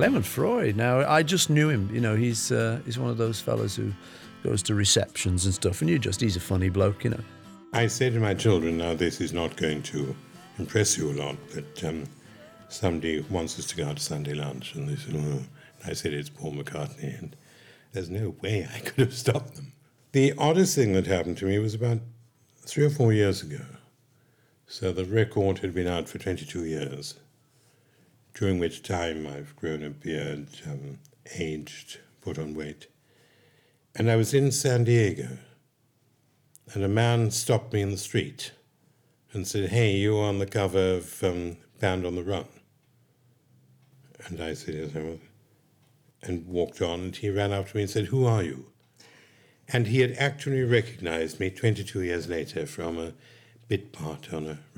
Clement Freud. Now, I just knew him. You know, he's one of those fellas who goes to receptions and stuff, and he's a funny bloke, you know. I say to my children, now this is not going to impress you a lot, but somebody wants us to go out to Sunday lunch, and they said, oh. I said, it's Paul McCartney, and there's no way I could have stopped them. The oddest thing that happened to me was about 3 or 4 years ago. So the record had been out for 22 years, during which time I've grown a beard, aged, put on weight. And I was in San Diego, and a man stopped me in the street and said, hey, you're on the cover of Band on the Run. And I said, yes, I was. And walked on, and he ran up to me and said, who are you? And he had actually recognized me 22 years later from a bit part on a